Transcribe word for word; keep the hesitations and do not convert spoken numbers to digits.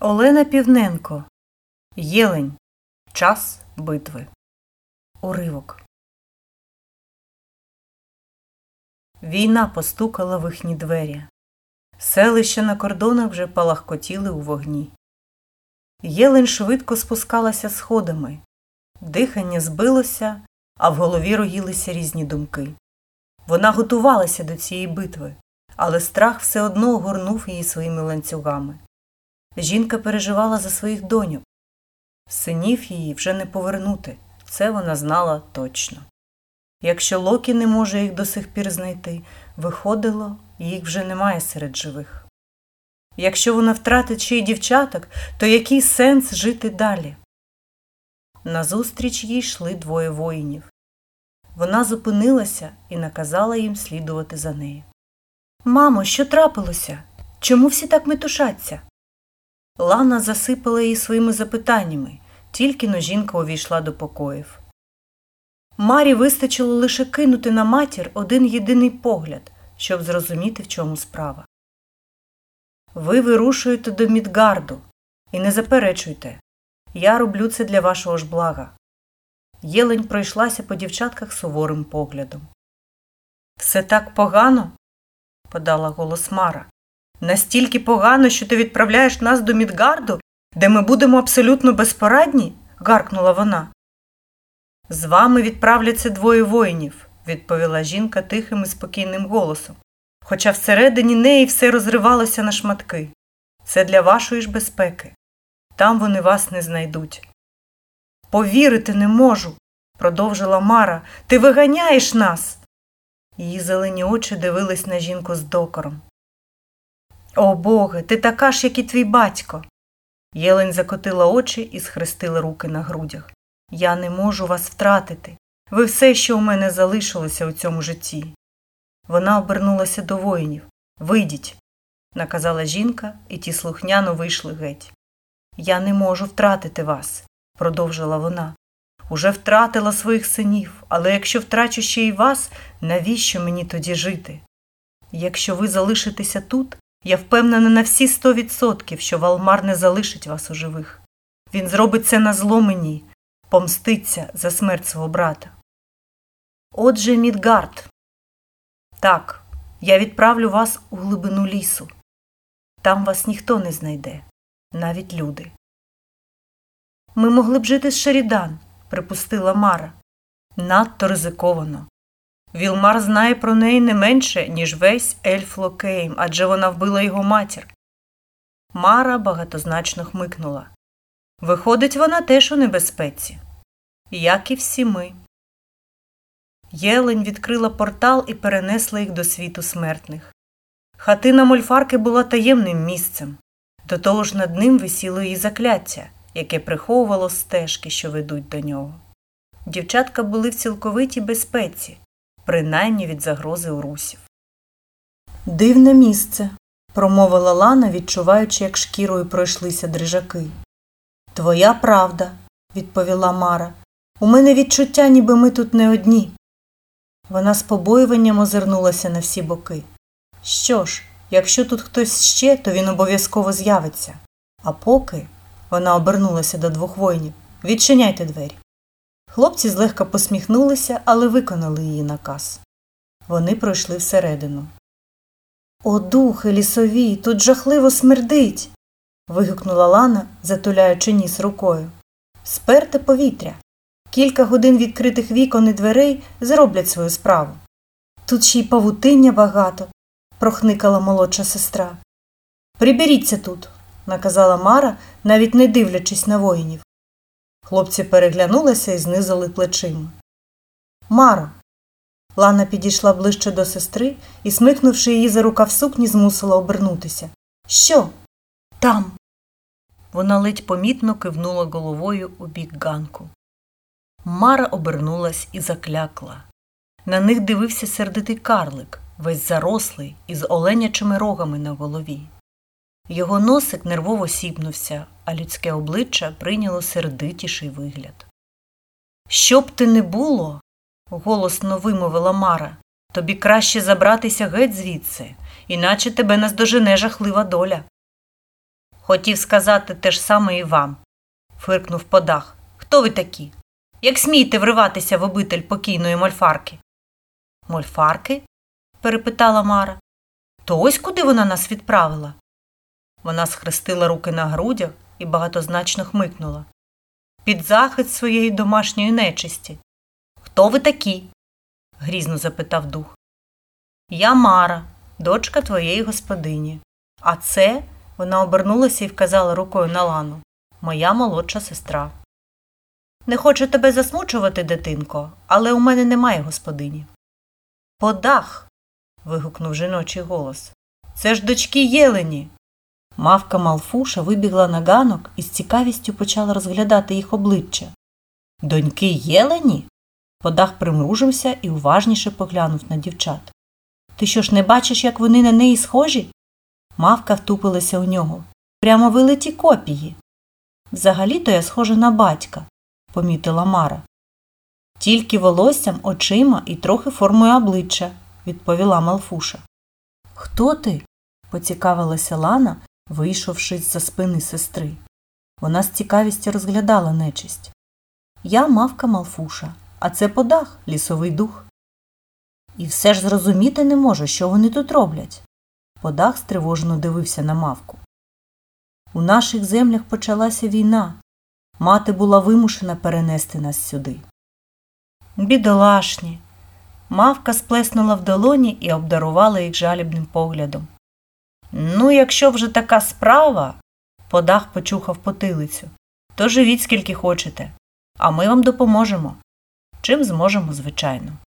Олена Півненко. Єлень. Час битви. Уривок. Війна постукала в їхні двері. Селища на кордонах вже палахкотіли у вогні. Єлень швидко спускалася сходами. Дихання збилося, а в голові роїлися різні думки. Вона готувалася до цієї битви, але страх все одно огорнув її своїми ланцюгами. Жінка переживала за своїх доньок. Синів її вже не повернути, це вона знала точно. Якщо Локі не може їх до сих пір знайти, виходило, їх вже немає серед живих. Якщо вона втратить ще й дівчаток, то який сенс жити далі? Назустріч їй йшли двоє воїнів. Вона зупинилася і наказала їм слідувати за нею. «Мамо, що трапилося? Чому всі так метушаться?» Лана засипала її своїми запитаннями, тільки-но жінка увійшла до покоїв. Марі вистачило лише кинути на матір один єдиний погляд, щоб зрозуміти, в чому справа. «Ви вирушуєте до Мідгарду, і не заперечуйте, я роблю це для вашого ж блага». Єлень пройшлася по дівчатках суворим поглядом. «Все так погано?» – подала голос Мара. «Настільки погано, що ти відправляєш нас до Мідгарду, де ми будемо абсолютно безпорадні?» – гаркнула вона. «З вами відправляться двоє воїнів», – відповіла жінка тихим і спокійним голосом, хоча всередині неї все розривалося на шматки. «Це для вашої ж безпеки. Там вони вас не знайдуть». «Повірити не можу», – продовжила Мара. «Ти виганяєш нас!» Її зелені очі дивились на жінку з докором. «О, Боге, ти така ж, як і твій батько!» Єлень закотила очі і схрестила руки на грудях. «Я не можу вас втратити. Ви все, що у мене залишилося у цьому житті». Вона обернулася до воїнів. «Вийдіть», – наказала жінка, і ті слухняно вийшли геть. «Я не можу втратити вас», – продовжила вона. «Уже втратила своїх синів, але якщо втрачу ще й вас, навіщо мені тоді жити? Якщо ви залишитеся тут, я впевнена на всі сто відсотків, що Валмар не залишить вас у живих. Він зробить це назло мені, помститься за смерть свого брата. Отже, Мідгард. Так, я відправлю вас у глибину лісу. Там вас ніхто не знайде, навіть люди». «Ми могли б жити з Шерідан», – припустила Мара. «Надто ризиковано. Вілмар знає про неї не менше, ніж весь ельф Локейм, адже вона вбила його матір». Мара багатозначно хмикнула. «Виходить, вона теж у небезпеці. Як і всі ми». Єлень відкрила портал і перенесла їх до світу смертних. Хатина Мольфарки була таємним місцем. До того ж над ним висіло її закляття, яке приховувало стежки, що ведуть до нього. Дівчатка були в цілковитій безпеці, принаймні від загрози урусів. «Дивне місце», – промовила Лана, відчуваючи, як шкірою пройшлися дрижаки. «Твоя правда», – відповіла Мара. «У мене відчуття, ніби ми тут не одні». Вона з побоюванням озирнулася на всі боки. «Що ж, якщо тут хтось ще, то він обов'язково з'явиться. А поки…» Вона обернулася до двох воїнів. «Відчиняйте двері». Хлопці злегка посміхнулися, але виконали її наказ. Вони пройшли всередину. «О, духи лісові, тут жахливо смердить!» – вигукнула Лана, затуляючи ніс рукою. «Сперте повітря. Кілька годин відкритих вікон і дверей зроблять свою справу. Тут ще й павутиння багато», – прохникала молодша сестра. «Приберіться тут», – наказала Мара, навіть не дивлячись на воїнів. Хлопці переглянулися і знизили плечима. «Маро!» Лана підійшла ближче до сестри і, смикнувши її за рукав сукні, змусила обернутися. «Що?» «Там!» Вона ледь помітно кивнула головою у бік ганку. Мара обернулась і заклякла. На них дивився сердитий карлик, весь зарослий, із оленячими рогами на голові. Його носик нервово сіпнувся, а людське обличчя прийняло сердитіший вигляд. «Що б ти не було, – голосно вимовила Мара, – тобі краще забратися геть звідси, іначе тебе наздожене жахлива доля». Хотів сказати те ж саме і вам, фиркнув Подах. Хто ви такі? Як смієте вриватися в обитель покійної Мольфарки? Мольфарки? Перепитала Мара. То ось куди вона нас відправила? Вона схрестила руки на грудях і багатозначно хмикнула. Під захист своєї домашньої нечисті. Хто ви такі? Грізно запитав дух. Я Мара, дочка твоєї господині. А це, вона обернулася і вказала рукою на Лану, моя молодша сестра. Не хочу тебе засмучувати, дитинко, але у мене немає господині. Подах! Вигукнув жіночий голос. Це ж дочки Єлені! Мавка Малфуша вибігла на ганок і з цікавістю почала розглядати їх обличчя. Доньки Єлені? Подах примружився і уважніше поглянув на дівчат. Ти що ж не бачиш, як вони на неї схожі? Мавка втупилася у нього. Прямо вилиті копії. Взагалі-то я схожа на батька, помітила Мара. Тільки волоссям, очима і трохи формою обличчя, відповіла Малфуша. Хто ти? Поцікавилася Лана, вийшовши з-за спини сестри. Вона з цікавістю розглядала нечисть. Я мавка Малфуша, а це Подах, лісовий дух. І все ж зрозуміти не можу, що вони тут роблять. Подах стривожено дивився на мавку. У наших землях почалася війна. Мати була вимушена перенести нас сюди. Бідолашні. Мавка сплеснула в долоні і обдарувала їх жалібним поглядом. Ну, якщо вже така справа, Подах почухав потилицю, то живіть скільки хочете, а ми вам допоможемо. Чим зможемо, звичайно.